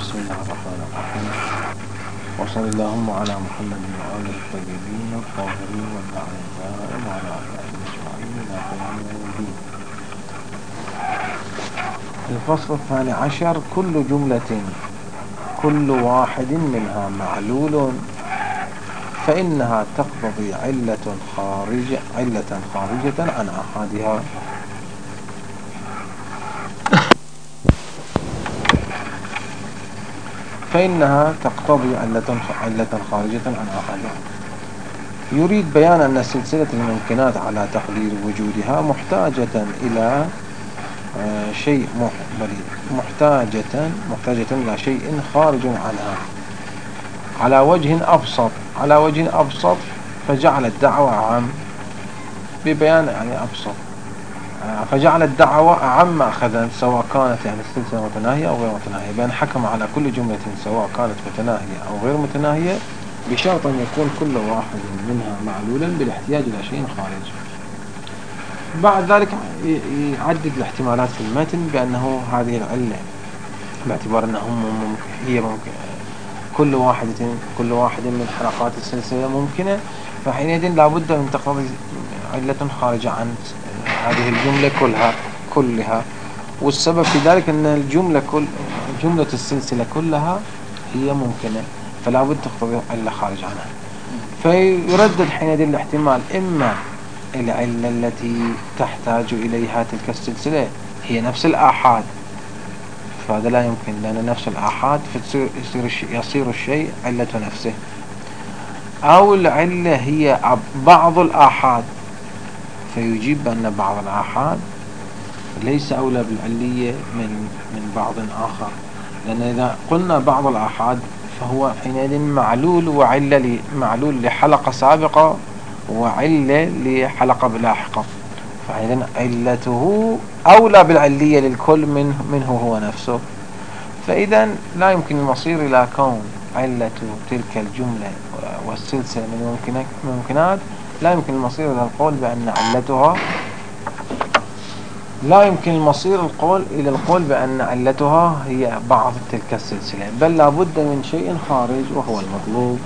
بسم الله الرحمن الرحيم، وصلى اللهم على محمد وآله الطيبين الطاهرين والأعزاء وعلى آله أجمعين إلى قيام يوم الدين. الفصل الثاني عشر: كل جملة كل واحد منها معلول فإنها تقتضي علة خارجة عن أحدها. فإنها تقتضي علة خارجة عن أحدها. يريد بيان أن سلسلة الممكنات على تقدير وجودها محتاجة إلى شيء محتاجة إلى شيء خارج عنها على وجه أبسط فجعل الدعوة أعم ببيان أبسط، فجعل الدعوة أعم أخذا سواء كانت السلسلة متناهية أو غير متناهية، بأن حكم على كل جملة سواء كانت متناهية أو غير متناهية بشرط أن يكون كل واحد منها معلولا بالاحتياج إلى شيء خارج. بعد ذلك يعدد الاحتمالات في المتن بأنه هذه العلة باعتبار أنهم ممكن كل واحد من حلقات السلسلة ممكنة، فحينئذ لابد من تقتضي علة خارجة عن هذه الجملة كلها. والسبب في ذلك أن جملة السلسلة كلها هي ممكنة، فلا بد تقتضي علة خارج عنها. فيردد حينئذ الاحتمال: إما العلة التي تحتاج إليها تلك السلسلة هي نفس الآحاد، فهذا لا يمكن لأن نفس الآحاد يصير الشيء علة نفسه، أو العلة هي بعض الآحاد، فيجيب أن بعض الآحاد ليس أولى بالعلية من بعض آخر، لأن إذا قلنا بعض الآحاد فهو حينئذ معلول لحلقة سابقة وعلة لحلقة لاحقة، فحينئذ علته أولى بالعلية للكل منه هو نفسه. فإذا لا يمكن المصير إلى كون علة تلك الجملة والسلسلة من الممكنات، لا يمكن المصير إلى القول بأن علتها بأن علتها هي بعض تلك السلسلة، بل لا بد من شيء خارج وهو المطلوب.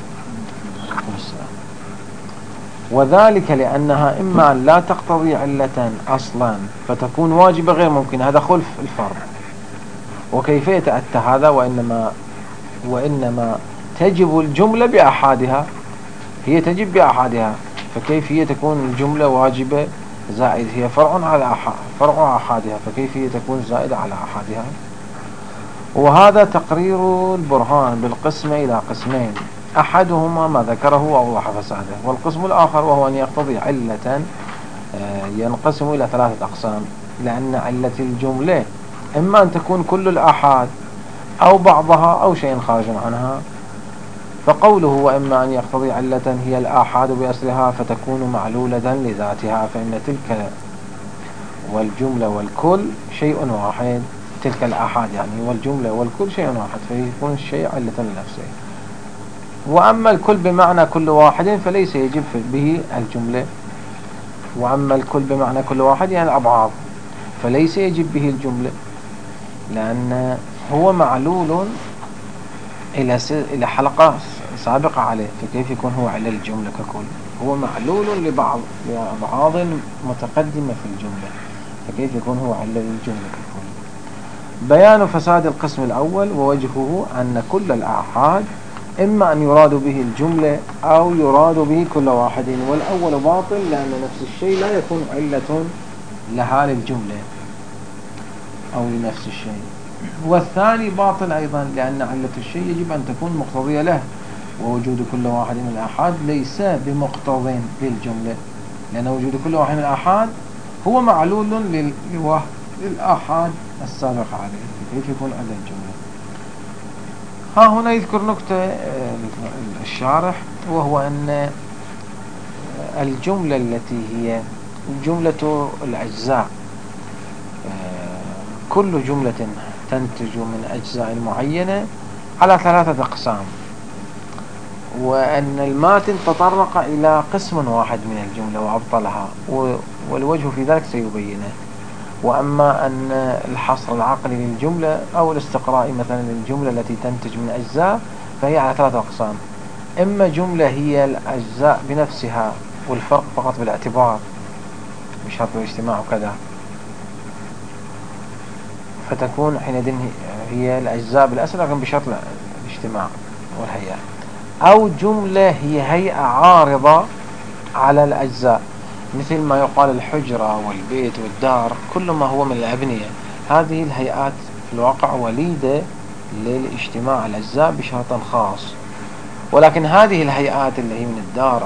وذلك لأنها إما لا تقتضي علة أصلا فتكون واجبة غير ممكن، هذا خلف الفرض. وكيف يتأتى هذا؟ وإنما تجب الجملة بأحادها، هي تجب بأحادها، فكيف هي تكون الجملة واجبة زائد هي فرع أحادها، فكيف هي تكون زائدة على أحادها؟ وهذا تقرير البرهان بالقسم إلى قسمين: أحدهما ما ذكره وأوضح فساده، والقسم الآخر وهو أن يقتضي علة ينقسم إلى ثلاثة أقسام، لأن علة الجملة إما أن تكون كل الآحاد أو بعضها أو شيء خارج عنها. فقوله وإما أن يقتضي علة هي الآحاد بأسرها فتكون معلولة لذاتها، فإن تلك والجملة والكل شيء واحد، تلك الآحاد والجملة والكل شيء واحد، فيكون الشيء علة لنفسه. وأما الكل بمعنى كل واحد فليس يجب به الجملة، وأما الكل بمعنى كل واحد الأبعاض فليس يجب به الجملة، لأن هو معلول إلى حلقة سابقة عليه، فكيف يكون هو على الجملة ككل؟ هو معلول لأبعاض متقدمة في الجملة، فكيف يكون هو على الجملة ككل؟ بيان فساد القسم الأول: ووجهه أن كل الآحاد إما أن يراد به الجملة أو يراد به كل واحد، والأول باطل لأن نفس الشيء لا يكون علة لها للجملة أو لنفس الشيء، والثاني باطل أيضا لأن علة الشيء يجب أن تكون مقتضية له، ووجود كل واحد من الآحاد ليس بمقتضٍ للجملة، لأن وجود كل واحد من الآحاد هو معلول للآحاد السابق عليه، كيف يكون على الجملة؟ هنا يذكر نكتة الشارح، وهو أن الجملة التي هي جملة الأجزاء، كل جملة تنتج من أجزاء معينة على ثلاثة أقسام، وأن الماتن تطرق إلى قسم واحد من الجملة وأبطلها، والوجه في ذلك سيبينه. وأما أن الحصر العقلي للجملة أو الاستقرائي مثلا للجملة التي تنتج من أجزاء فهي على 3 أقسام. إما جملة هي الأجزاء بنفسها والفرق فقط بالاعتبار بشرط الاجتماع وكذا، فتكون حينئذ هي الأجزاء بالأسر لكن بشرط الاجتماع والهيئة. أو جملة هي هيئة عارضة على الأجزاء، مثل ما يقال الحجرة والبيت والدار، كل ما هو من الأبنية. هذه الهيئات في الواقع وليدة للاجتماع الأجزاء بشرط خاص، ولكن هذه الهيئات اللي هي من الدار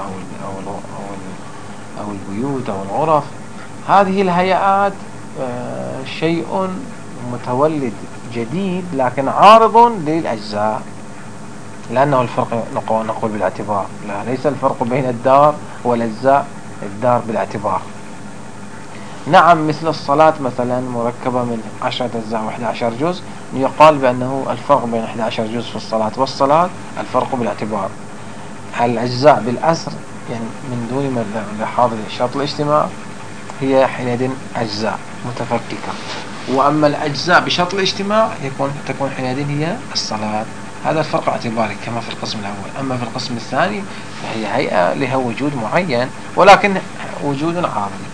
أو البيوت أو الغرف، هذه الهيئات شيء متولد جديد لكن عارض للأجزاء، لأنه الفرق نقول بالاعتبار، لا ليس الفرق بين الدار والأجزاء، الدار بالاعتبار. نعم، مثل الصلاة مثلا مركبة من 10 أجزاء و11 جزء، يقال بأنه الفرق بين 11 جزء في الصلاة والصلاة الفرق بالاعتبار. الأجزاء بالأسر يعني من دون ما حاضر شرط الاجتماع هي حينئذ أجزاء متفككة، وأما الأجزاء بشرط الاجتماع تكون حينئذ هي الصلاة. هذا الفرق اعتباري كما في القسم الأول. أما في القسم الثاني فهي هيئة لها وجود معين ولكن وجود عارضي.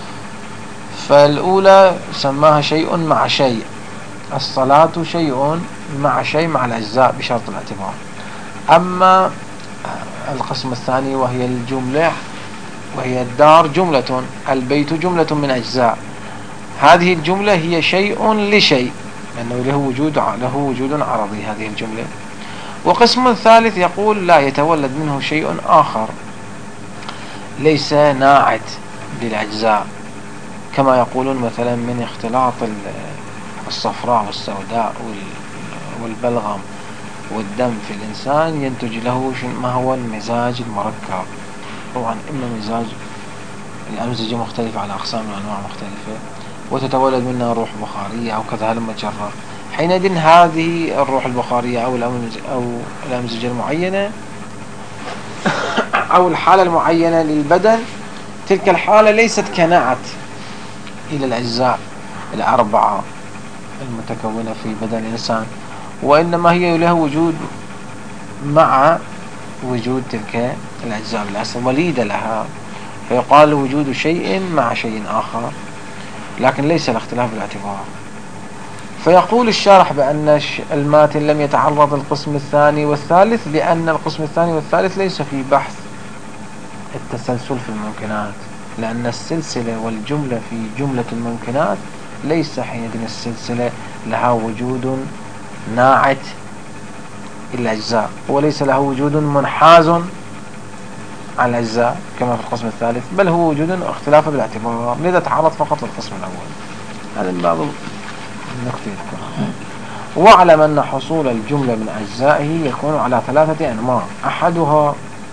فالأولى سماها شيء مع شيء، الصلاة شيء مع شيء مع الأجزاء بشرط الاعتبار. أما القسم الثاني وهي الجملة وهي الدار جملة، البيت جملة من أجزاء، هذه الجملة هي شيء لشيء لأنه له وجود عرضي هذه الجملة. وقسم ثالث يقول لا، يتولد منه شيء آخر ليس ناعت للأجزاء، كما يقولون مثلا من اختلاط الصفراء والسوداء والبلغم والدم في الإنسان ينتج له ما هو المزاج المركب. طبعا إما مزاج الأمزجة مختلفة على أقسام وأنواع مختلفة، وتتولد منها روح بخارية أو كذا لما تجرى. حينئذ هذه الروح البخارية أو الأمزجة المعينة أو الحالة المعينة للبدن، تلك الحالة ليست كنعت إلى الأجزاء الأربعة المتكونة في بدن الإنسان، وإنما هي له وجود مع وجود تلك الأجزاء بالأصل وليدة لها، فيقال وجود شيء مع شيء آخر لكن ليس الاختلاف بالاعتبار. فيقول الشارح بأن الماتن لم يتعرض القسم الثاني والثالث لأن القسم الثاني والثالث ليس في بحث التسلسل في الممكنات، لأن السلسلة والجملة في جملة الممكنات ليس حينئذ السلسلة لها وجود ناعت الأجزاء وليس له وجود منحاز على الأجزاء كما في القسم الثالث، بل هو وجود اختلاف بالاعتبار، لذا تعرض فقط للقسم الأول. هذا من بعض النقطة. واعلم أن حصول الجملة من أجزائه يكون على 3 أنواع: أحدها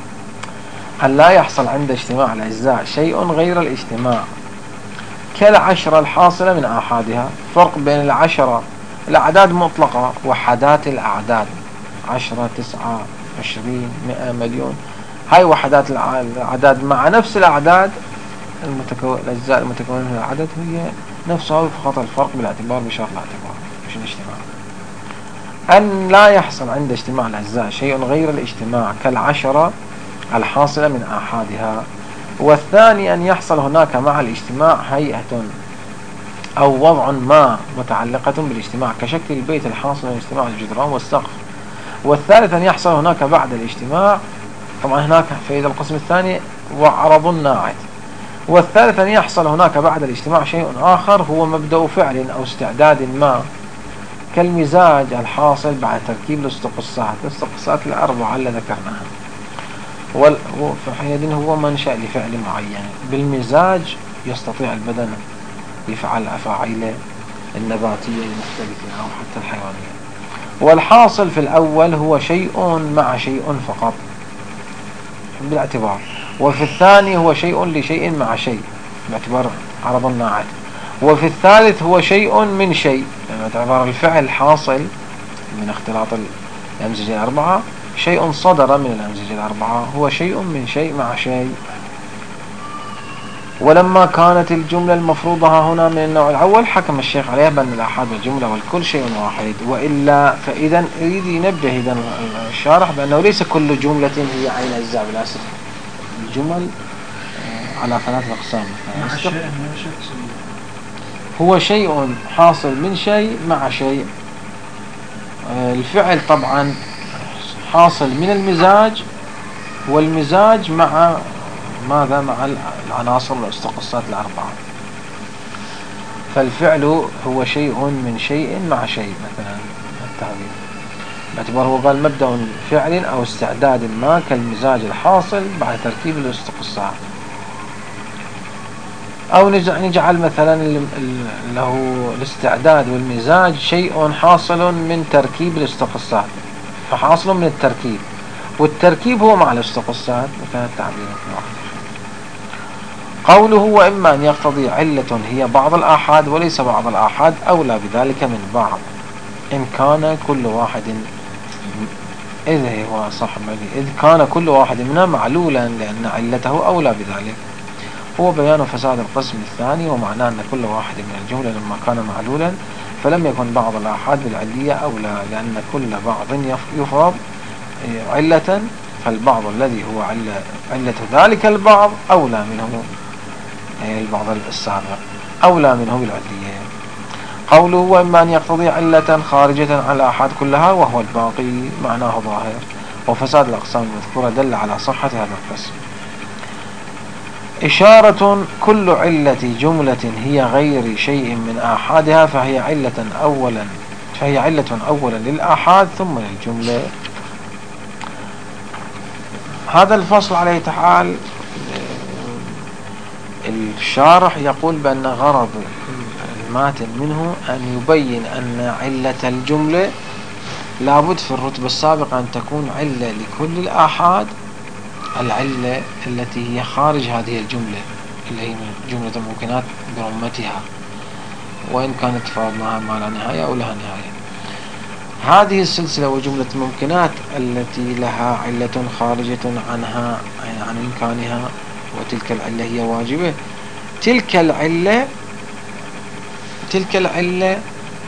أن لا يحصل عند اجتماع الأجزاء شيء غير الاجتماع كالعشرة الحاصلة من آحادها. فرق بين العشرة الأعداد مطلقة وحدات الأعداد 10 9 20 100 مليون، هاي وحدات الأعداد مع نفس الأعداد الأجزاء المتكونة من العدد هي نفسها، فقط الفرق بالاعتبار بشرط الاعتبار مش الاجتماع. أن لا يحصل عند اجتماع الأجزاء شيء غير الاجتماع كالعشرة الحاصلة من آحادها. والثاني أن يحصل هناك مع الاجتماع هيئة أو وضع ما متعلقة بالاجتماع كشكل البيت الحاصل من اجتماع الجدران والسقف. والثالث أن يحصل هناك بعد الاجتماع، طبعا هناك في القسم الثاني وعرض ناعت. والثالث أن يحصل هناك بعد الاجتماع شيء آخر هو مبدأ فعل أو استعداد ما كالمزاج الحاصل بعد تركيب الاستقصاءات الأربعة اللي ذكرناها، فحينئذ هو منشأ لفعل معين. بالمزاج يستطيع البدن يفعل أفاعيل النباتية المختلفة أو حتى الحيوانية. والحاصل في الأول هو شيء مع شيء فقط بالاعتبار، وفي الثاني هو شيء لشيء مع شيء باعتبار عرض ناعت، وفي الثالث هو شيء من شيء باعتبار الفعل الحاصل من اختلاط الأمزجة الأربعة شيء صدر من الأمزجة الأربعة هو شيء من شيء مع شيء. ولما كانت الجملة المفروضة هنا من النوع الأول حكم الشيخ عليها بأن الآحاد والجملة والكل شيء واحد. وإلا فإذا يريد ينبه إذا الشارح بأنه ليس كل جملة هي عين أجزاء بالأسف. الجمل على 3 أقسام. هو شيء حاصل من شيء مع شيء. الفعل طبعا حاصل من المزاج، والمزاج مع ماذا؟ مع العناصر والاستقصات الأربعة. فالفعل هو شيء من شيء مع شيء مثلا التعبير، باعتبار هو قال مبدأ فعل أو استعداد ما كالمزاج الحاصل بعد تركيب الاستقصاء. أو نجعل مثلا له الاستعداد والمزاج شيء حاصل من تركيب الاستقصاء، فحاصل من التركيب، والتركيب هو مع الاستقصاء. مثلا التعبير قوله وإما أن يقتضي علة هي بعض الآحاد وليس بعض الآحاد أولى بذلك من بعض إن كان كل واحد إذ كان كل واحد منها معلولا لأن علته أولى بذلك. هو بيان فساد القسم الثاني، ومعناه أن كل واحد من الجملة لما كان معلولا فلم يكن بعض الآحاد بالعلية أولى، لأن كل بعض يفرض علة، فالبعض الذي هو علة ذلك البعض أولى منه، البعض السابق أولى منه بالعلية. قوله وإما أن يقتضي علة خارجة على الآحاد كلها وهو الباقي معناه ظاهر. وفساد الأقسام المذكورة دل على صحة هذا القسم. إشارة كل علة جملة هي غير شيء من آحادها فهي علة أولا للآحاد ثم للجملة. هذا الفصل عليه تعالى الشارح يقول بأن غرض الماتن منه أن يبين أن علة الجملة لابد في الرتبة السابقة أن تكون علة لكل الآحاد، العلة التي هي خارج هذه الجملة اللي هي جملة الممكنات برمتها، وإن كانت فرضناها ما لا نهاية أو لها نهاية. هذه السلسلة وجملة الممكنات التي لها علة خارجة عنها عن إمكانها، وتلك العلة هي واجبة. تلك العلة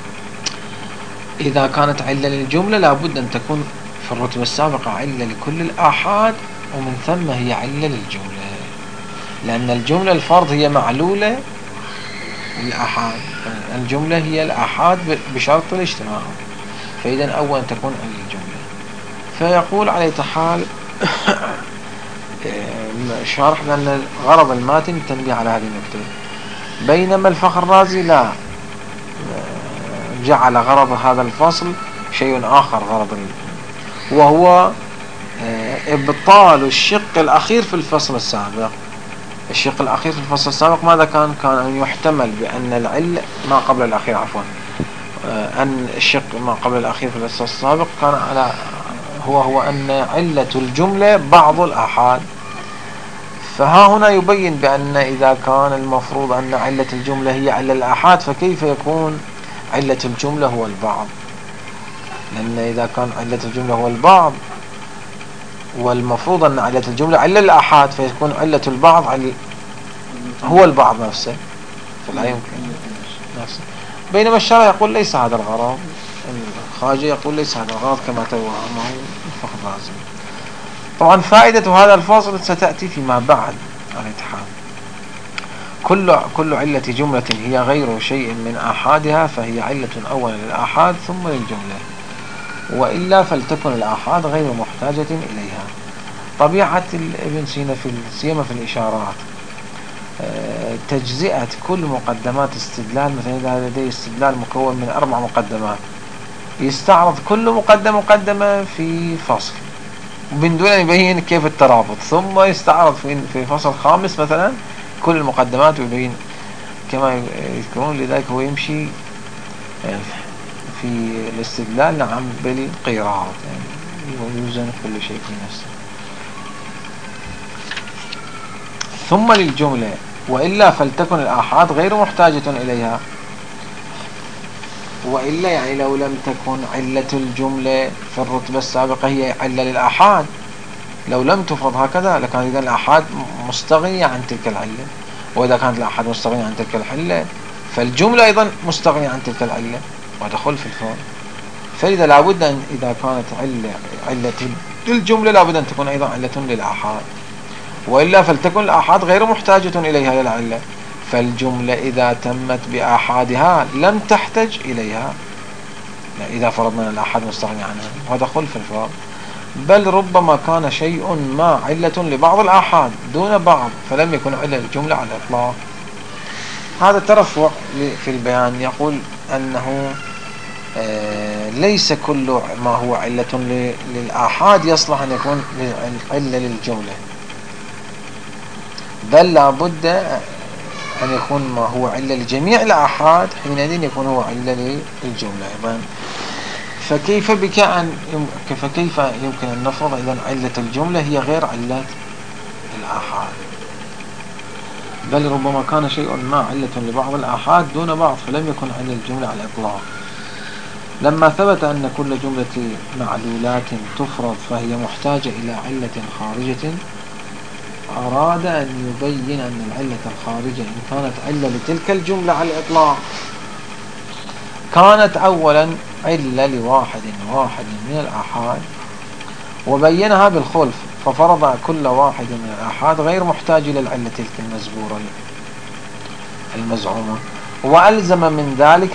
إذا كانت علة للجملة لابد أن تكون في الرتبة السابقة علة لكل الآحاد، ومن ثم هي علة للجملة، لأن الجملة الفرض هي معلولة للآحاد، الجملة هي الآحاد بشرط الاجتماع، فإذا أولا تكون علة للجملة. فيقول عليه حال شرح لأن غرض الماتن التنبيه على هذه النقطة، بينما الفخر الرازي لا، جعل غرض هذا الفصل شيء آخر، وهو إبطال الشق الأخير في الفصل السابق. الشق الأخير في الفصل السابق ماذا كان أن يحتمل بأن العلة ما قبل الأخير أن الشق ما قبل الأخير في الفصل السابق كان على هو أن علة الجملة بعض الآحاد. فها هنا يبين بأن إذا كان المفروض أن علة الجملة هي علة الآحاد فكيف يكون علة الجملة هو البعض؟ لأن إذا كان علة الجملة هو البعض والمفروض أن علة الجملة علة الآحاد فيكون علة البعض هو البعض نفسه، فلا يمكن نفسه. بينما الشرع يقول ليس هذا الغرض، الخارجي يقول ليس هذا الغرض كما توهمه الفخر الرازي. طبعا فائدة هذا الفصل ستأتي فيما بعد على الاتحاد. كل علة جملة هي غير شيء من آحادها فهي علة أولا للآحاد ثم للجملة، وإلا فلتكن الآحاد غير محتاجة إليها. طبيعة ابن سينا سيما في الإشارات تجزئة كل مقدمات استدلال. مثلا إذا لديه استدلال مكون من 4 مقدمات يستعرض كل مقدمة في فصل من دون أن يبين كيف الترابط، ثم يستعرض في فصل خامس مثلا كل المقدمات ويبين كما يذكرون. لذلك هو يمشي في الاستدلال نعم بالقيراط، يعني يوزن كل شيء في نفسه. ثم للجملة، وإلا فلتكن الآحاد غير محتاجة إليها. وإلا يعني لو لم تكن علة الجملة في الرتبة السابقة هي علة للآحاد، لو لم تفرض هكذا لكان إذن الآحاد مستغنية عن تلك العلة. وإذا كانت الآحاد مستغنية عن تلك العلة فالجملة أيضا مستغنية عن تلك العلة، وهذا خلف الفرض. فإذا لابد أن إذا كانت علة للجملة لابد أن تكون أيضا علة للآحاد، وإلا فلتكن الآحاد غير محتاجة إليها للعلة، فالجملة إذا تمت بآحادها لم تحتج إليها إذا فرضنا الآحاد مستغني عنها، وهذا خلف الفرض. بل ربما كان شيء ما علة لبعض الآحاد دون بعض فلم يكن علة للجملة على الإطلاق. هذا الترفع في البيان يقول أنه ليس كل ما هو علة للآحاد يصلح أن يكون علة للجملة، بل لابد أن يكون ما هو علة لجميع الآحاد حينئذ يكون هو علة للجملة أيضا. فكيف يمكن أن نفرض إذن علة الجملة هي غير علة الآحاد؟ بل ربما كان شيء ما علة لبعض الآحاد دون بعض فلم يكن علة الجملة على الإطلاق. لما ثبت أن كل جملة معلولات تفرض فهي محتاجة إلى علة خارجة، أراد أن يبين أن العلة الخارجة إن كانت علة لتلك الجملة على الإطلاق كانت أولا علة لواحد من الآحاد، وبينها بالخلف، ففرض كل واحد من الآحاد غير محتاج إلى العلة تلك المزبورة المزعومة، وألزم من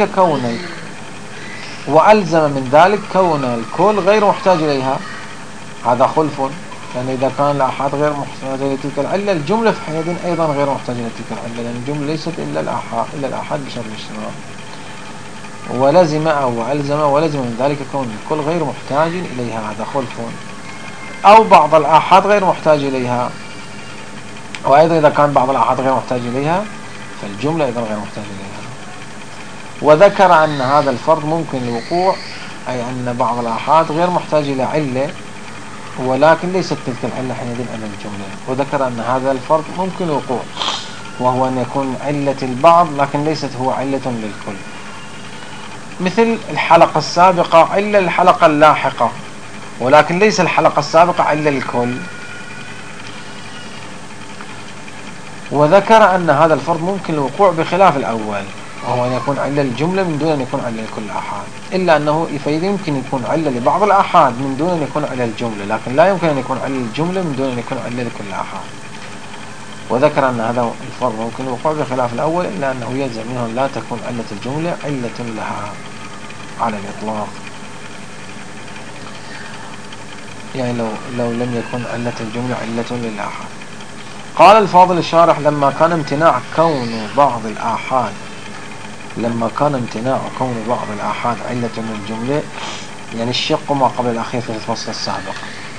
ذلك كون الكل غير محتاج إليها. هذا خلف، لأن إذا كان الآحاد غير محتاج إلى تلك العلة الجملة في حينئذ أيضا غير محتاج إلى تلك العلة، لأن الجملة ليست إلا الآحاد بشرط الاجتماع. ولزم من ذلك كون الكل غير محتاج إليها، هذا خلف. أو بعض الآحاد غير محتاج إليها، وأيضا إذا كان بعض الآحاد غير محتاج إليها فالجملة أيضا غير محتاج إليها. وذكر أن هذا الفرض ممكن الوقوع، أي أن بعض الآحاد غير محتاج إلى علة ولكن ليست تلك العلة حينئذ علة الجملة. وذكر أن هذا الفرض ممكن الوقوع، وهو أن يكون علة البعض لكن ليست هو علة للكل، مثل الحلقة السابقة علة الحلقة اللاحقة ولكن ليس الحلقة السابقة علة للكل. وذكر أن هذا الفرض ممكن الوقوع بخلاف الأول، وهو أن يكون علة الجملة من دون أن يكون علة لكل الآحاد، إلا أنه فإذا يمكن يكون علة لبعض الآحاد من دون أن يكون علة الجملة، لكن لا يمكن أن يكون علة الجملة من دون أن يكون علة لكل الآحاد. وذكر أن هذا الفرض ممكن الوقوع بخلاف الأول، إلا أنه يلزم منه لا تكون علة الجملة علة لها على الإطلاق، يعني لو لم يكن علة الجملة علة للآحاد. قال الفاضل الشارح: لما كان امتناع كون بعض الآحاد علة للجملة، يعني الشق ما قبل الأخير في الفصل السابق،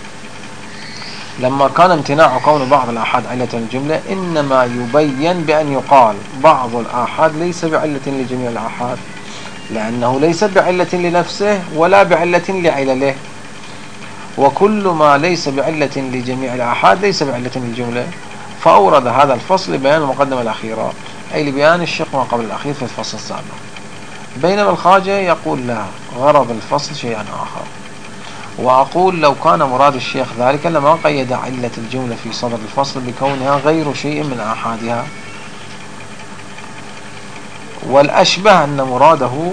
لما كان امتناع كون بعض الآحاد علة للجملة إنما يبين بأن يقال بعض الآحاد ليس بعلة لجميع الآحاد، لأنه ليس بعلة لنفسه ولا بعلة لعلله، وكل ما ليس بعلة لجميع الآحاد ليس بعلة للجملة. فأورد هذا الفصل بيان المقدمة الأخيرة، أي لبيان الشق ما قبل الأخير في الفصل السابق. بينما الخاجة يقول لا، غرض الفصل شيئا آخر. وأقول لو كان مراد الشيخ ذلك لما قيد علة الجملة في صدر الفصل بكونها غير شيء من آحادها، والأشبه أن مراده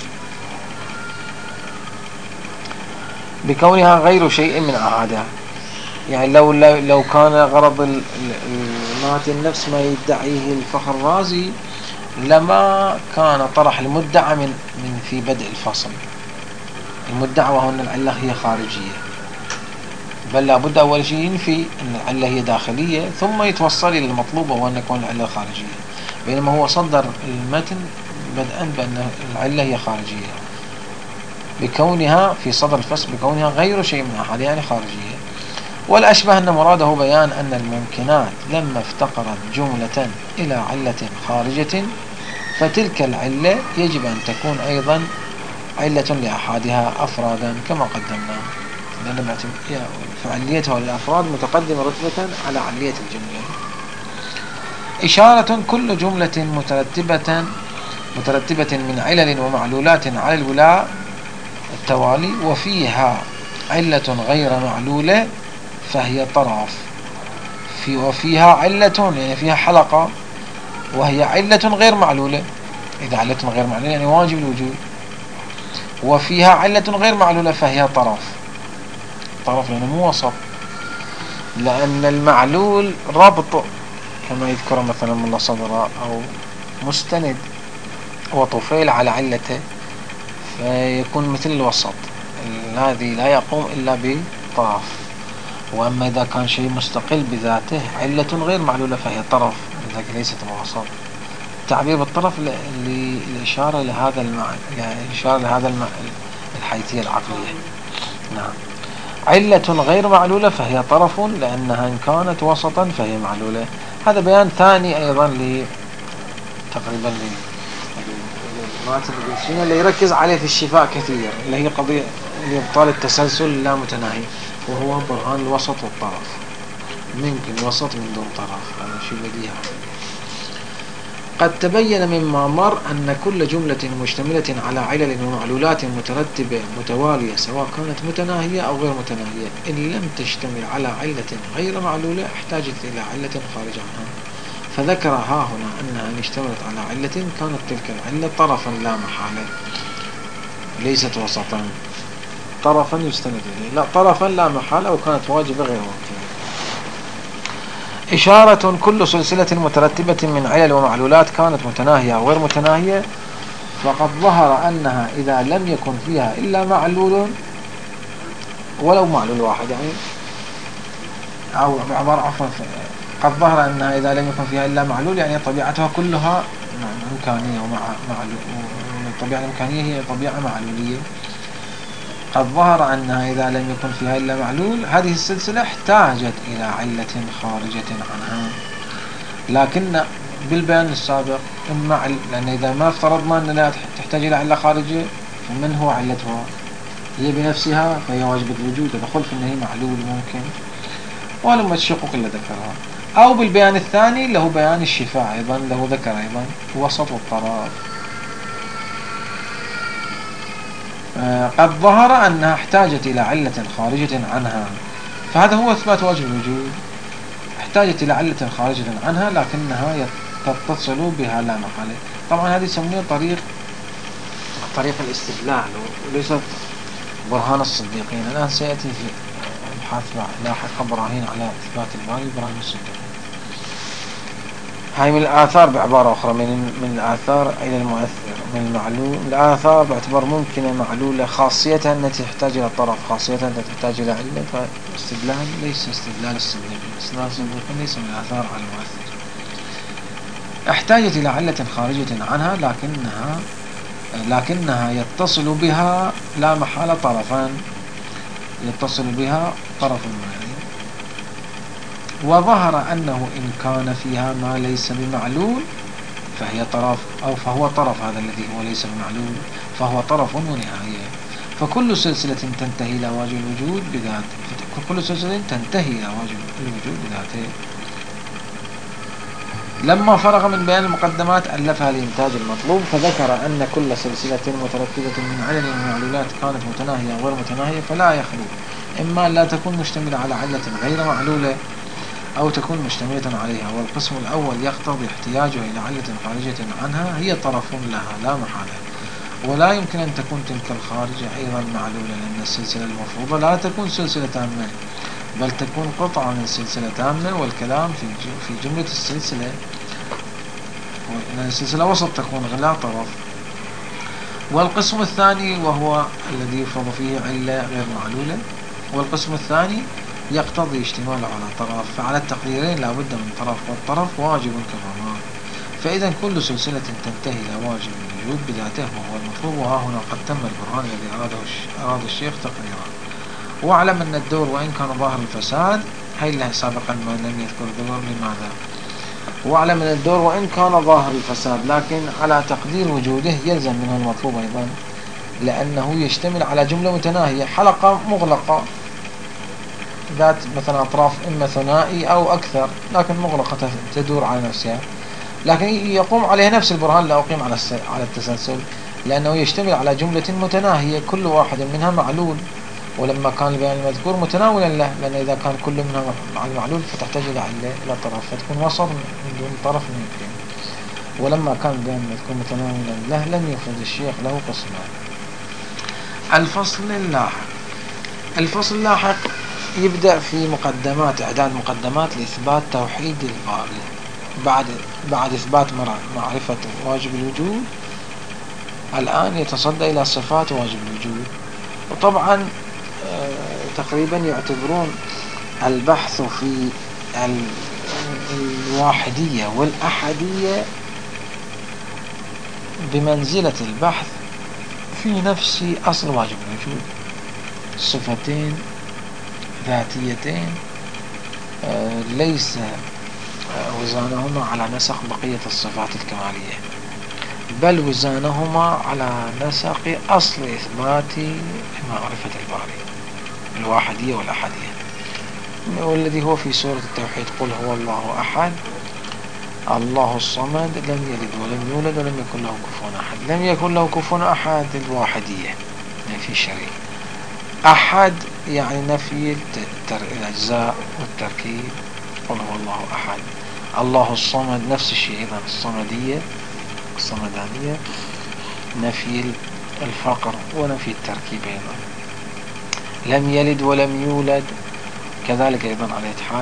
بكونها غير شيء من آحادها، يعني لو كان غرض المات النفس ما يدعيه الفخر الرازي لما كان طرح المدعى من في بدء الفصل، المدعى وهو أن العلة هي خارجية، بل لابد أول شيء ينفي أن العلة هي داخلية ثم يتوصل إلى المطلوب وهو أن يكون العلة خارجية، بينما هو صدر المتن بدءا بأن العلة هي خارجية بكونها في صدر الفصل بكونها غير شيء من أحد، يعني خارجية. والأشبه أن مراده بيان أن الممكنات لما افتقرت جملة إلى علة خارجة فتلك العلة يجب أن تكون أيضا علة لأحادها أفرادا كما قدمنا، لأن فعليتها للأفراد متقدمة رتبة على علية الجملة. إشارة: كل جملة مترتبة من علل ومعلولات على الولاء التوالي وفيها علة غير معلولة فهي طرف، وفيها علة يعني فيها حلقة وهي علة غير معلولة. إذا علة غير معلولة يعني واجب الوجود، وفيها علة غير معلولة فهي طرف. طرف لأنه مو وسط، لأن المعلول ربط كما يذكر مثلا ملا صدراء أو مستند وطفيل على علته، فيكون مثل الوسط الذي لا يقوم إلا بطرف. وأما إذا كان شيء مستقل بذاته علة غير معلولة فهي طرف، لذلك ليست بوسط. التعبير بالطرف للإشارة لهذا الحيثية العقلية. نعم. علة غير معلولة فهي طرف، لأنها إن كانت وسطا فهي معلولة. هذا بيان ثاني أيضا تقريبا اللي يركز عليه في الشفاء كثير، اللي هي قضية لإبطال التسلسل اللامتناهي، وهو برهان الوسط والطرف. ممكن وسط من دون طرف، هذا شيء بديهي. قد تبين مما مر أن كل جملة مشتملة على علل ومعلولات مترتبة متوالية سواء كانت متناهية أو غير متناهية، إن لم تشتمل على علة غير معلولة احتاجت إلى علة خارج عنها. فذكر ها هنا أنها إن اشتملت على علة كانت تلك العلة طرفا لا محالة، ليست وسطا. طرفا يستند إليه، لا، طرفا لا محالة، وكانت واجبة غير ممكنة. إشارة كل سلسلة مترتبة من علل ومعلولات كانت متناهية أو غير متناهية، فقد ظهر أنها إذا لم يكن فيها إلا معلول ولو معلول واحد، يعني أو بعبارة عفوا، قد ظهر أنها إذا لم يكن فيها إلا معلول يعني طبيعتها كلها إمكانية، الطبيعة الإمكانية هي طبيعة معلولية. قد ظهر أنها إذا لم يكن فيها إلا معلول هذه السلسلة احتاجت إلى علة خارجة عنها، لكن بالبيان السابق لأن إذا ما افترضنا أن لا تحتاج إلى علة خارجة، فمن هو علتها؟ هي بنفسها، فهي واجبة الوجود، دخل في أنها معلول ممكن، ولما الشقوق اللي ذكرها. أو بالبيان الثاني له بيان الشفاء أيضا، له ذكر أيضا الوسط والطرف. قد ظهر أنها احتاجت إلى علة خارجة عنها، فهذا هو إثبات واجب الوجود. احتاجت إلى علة خارجة عنها لكنها تتصل بها لا محالة. طبعا هذه يسمونها طريق الاستدلال، وليست برهان الصديقين. الآن سيأتي في أبحاث لاحقة براهين على إثبات الباري برهان الصديقين. هاي من الآثار بعبارة أخرى، من الآثار إلى المؤثر، من المعلول الآثار باعتبار ممكنة معلولة خاصيتها أن تحتاج إلى طرف، خاصيتها أن تحتاج إلى علة، فاستدلال ليس استدلال الصديقين. استدلال الصديقين ليس من الآثار على المؤثر. احتاجت إلى علة خارجة عنها لكنها يتصل بها لا محالة طرفان، يتصل بها طرف معين. وظهر أنه إن كان فيها ما ليس بمعلول فهي طرف، أو فهو طرف، هذا الذي هو ليس بمعلول فهو طرف ونهاية. فكل سلسلة تنتهي إلى واجب الوجود بذاته، كل سلسلة تنتهي إلى واجب الوجود بذاته. لما فرغ من بيان المقدمات ألفها لإنتاج المطلوب، فذكر أن كل سلسلة مترتبة من علل ومعلولات كانت متناهية أو غير متناهية فلا يخلو إما لا تكون مشتملة على علة غير معلولة أو تكون مشتملة عليها. والقسم الأول يقتضي احتياجه إلى علة خارجة عنها هي طرف لها لا محالة، ولا يمكن أن تكون تلك الخارجة أيضا معلولة، لأن السلسلة المفروضة لا تكون سلسلة تامة بل تكون قطعة من سلسلة تامة، والكلام في جملة السلسلة، وإن السلسلة وسط تكون لا طرف. والقسم الثاني وهو الذي يفرض فيه علة غير معلولة، والقسم الثاني يقتضي اشتماله على طرف، فعلى التقديرين لا بد من طرف، والطرف واجب كما. فإذا كل سلسلة تنتهي إلى واجب الوجود بذاته وهو المطلوب، وها هنا قد تم البرهان الذي أراد الشيخ تقريرا. واعلم أن الدور وإن كان ظاهر الفساد، هاي اللي سابقا ما لم يذكر الدور لماذا. واعلم أن الدور وإن كان ظاهر الفساد لكن على تقدير وجوده يلزم منه المطلوب أيضا، لأنه يشتمل على جملة متناهية، حلقة مغلقة ذات مثلا أطراف إما ثنائي أو أكثر لكن مغلقة تدور على نفسها، لكن يقوم عليها نفس البرهان لا أقيم على التسلسل، لأنه يشتمل على جملة متناهية كل واحد منها معلول، ولما كان البيان المذكور متناولا له، لأن إذا كان كل منها مع المعلول فتحتاج إلى طرف، فتكون وسط من دون طرف ممكن. ولما كان بين المذكور متناولا له لم يفرد الشيخ له قسما. الفصل اللاحق يبدأ في مقدمات، إعداد مقدمات لإثبات توحيد الباري بعد إثبات معرفة واجب الوجود. الآن يتصدى إلى صفات واجب الوجود. وطبعا تقريبا يعتبرون البحث في الواحدية والأحدية بمنزلة البحث في نفس أصل واجب الوجود، صفتين ذاتيتين ليس وزانهما على نسق بقية الصفات الكمالية، بل وزانهما على نسق أصل إثبات معرفة الباري، الواحدية والأحدية، والذي هو في سورة التوحيد: قل هو الله أحد الله الصمد لم يلد ولم يولد ولم يكن له كفوا أحد. لم يكن له كفوا أحد الواحدية، نفي الشريك. أحد يعني نفي الأجزاء والتركيب. قل هو الله أحد. الله الصمد نفس الشيء أيضا، الصمدية الصمدانية، نفي الفقر ونفي التركيب أيضا. لم يلد ولم يولد كذلك أيضا على حال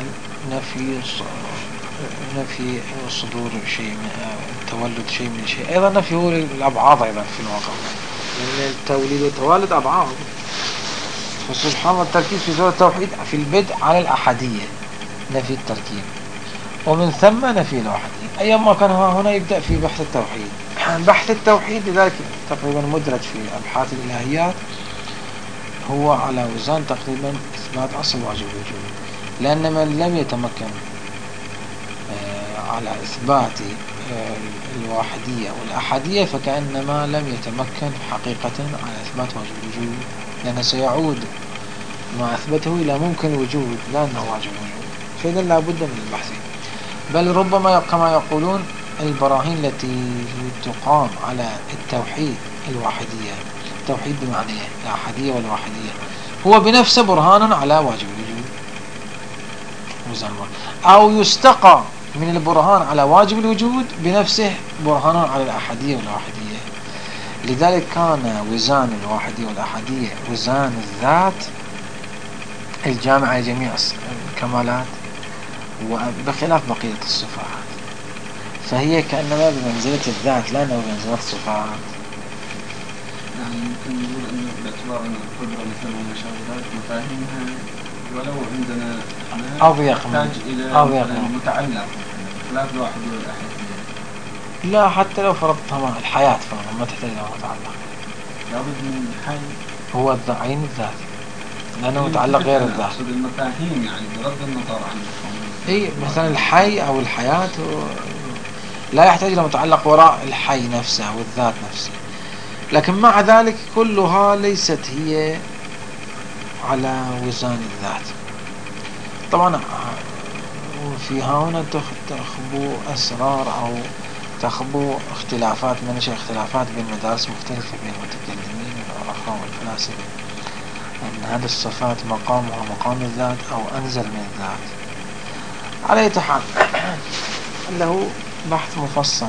نفي صدور شيء من تولد شيء من شيء، أيضا نفي الأبعاض أيضا في الواقع، لأن التوليد والتوالد أبعاض. فسبحان الله التركيز في سورة التوحيد في البدء على الأحدية، نفي التركيب، ومن ثم نفي الواحدية. أيما كان هنا يبدأ في بحث التوحيد. بحث التوحيد لذلك تقريبا مدرج في أبحاث الإلهيات، هو على وزان تقريبا إثبات أصل واجب الوجود، لأن من لم يتمكن على إثبات الواحدية والأحدية فكأنما لم يتمكن حقيقة على إثبات واجب الوجود، لأنه سيعود ما أثبته إلى ممكن الوجود لأنه واجب الوجود، فإذا لا بد من البحث. بل ربما كما يقولون البراهين التي تقام على التوحيد الواحدية، التوحيد بمعنى الأحدية والواحدية، هو بنفسه برهان على واجب الوجود، أو يستقى من البرهان على واجب الوجود بنفسه برهان على الأحدية والواحدية. لذلك كان وزان الواحدية والأحدية وزان الذات الجامع لجميع الكمالات وبخلاف بقية الصفات، فهي كأنما بمنزلة الذات لا أنه بمنزلة الصفات. يعني يمكن نقول أنه باعتبار أن القدرة مثلا والمشاهدات مفاهيمها ولو عندنا أضيق تحتاج إلى متعلق خلاف الواحد والأحد. لا، حتى لو فرضتها مع الحياة فما ما تحتاج إلى متعلق، لابد من الحي هو عين الذات لأنه متعلق غير الذات. أقصد المفاهيم يعني بغض النظر عن إيه، مثلا الحي أو الحياة لا يحتاج إلى متعلق وراء الحي نفسه والذات نفسه، لكن مع ذلك كلها ليست هي على وزان الذات. طبعا في هنا تخبو أسرار أو تخبو اختلافات، منشأ اختلافات بين مدارس مختلفة بين المتكلمين والعلماء والفلاسفة، أن هذه الصفات مقامها مقام الذات أو أنزل من الذات. على أي حال له بحث مفصل،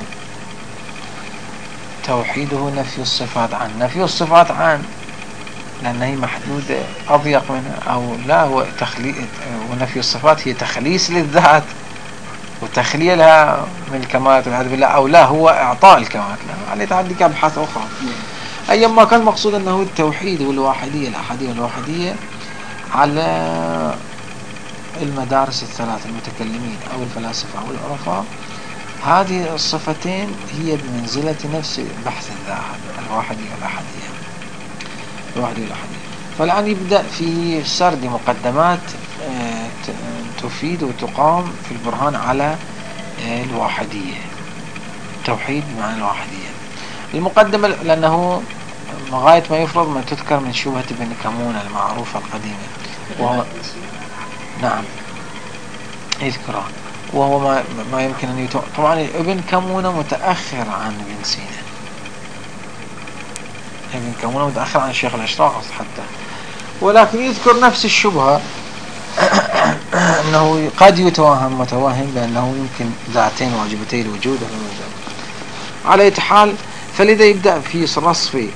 توحيده نفي الصفات عن، نفي الصفات عن لأنها هي محدودة أضيق منها، أو لا هو ونفي الصفات هي تخليص للذات وتخلية لها من الكمالات والعياذ بالله، أو لا هو إعطاء الكمالات لها. عليه تعدي أبحاث أخرى. أيما كان المقصود أنه التوحيد والواحدية، الأحدية والواحدية على المدارس الثلاث، المتكلمين أو الفلاسفة أو العرفاء، هذه الصفتين هي بمنزلة نفس بحث الذات، الواحدية والأحدية، الواحدية والأحدية. فالآن يبدأ في سرد مقدمات تفيد وتقام في البرهان على الواحدية، التوحيد بمعنى الواحدية. المقدمة لأنه غاية ما يفرض ما تذكر من شبهة ابن كمونة المعروفة القديمة، وهو نعم يذكرها، وهو ما يمكن أن طبعا ابن كمونة متأخر عن ابن سينا، ابن كمونة متأخر عن الشيخ الأشراق حتى، ولكن يذكر نفس الشبهة أنه قد يتوهم متوهم بأنه يمكن ذاتين واجبتي الوجود. على أي حال، فلذا يبدأ في رصف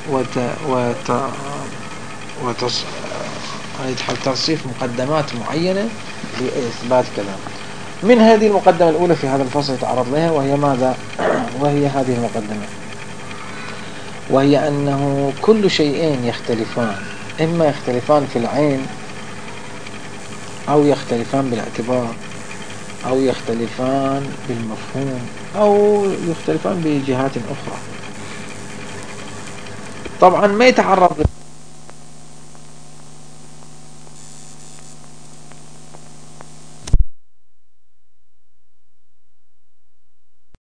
ترصيف مقدمات معينة لإثبات كلام. من هذه المقدمة الأولى في هذا الفصل يتعرض لها، وهي ماذا؟ وهي هذه المقدمة، وهي أنه كل شيئين يختلفان، إما يختلفان في العين، أو يختلفان بالاعتبار، أو يختلفان بالمفهوم، أو يختلفان بجهات أخرى. طبعا ما يتعرض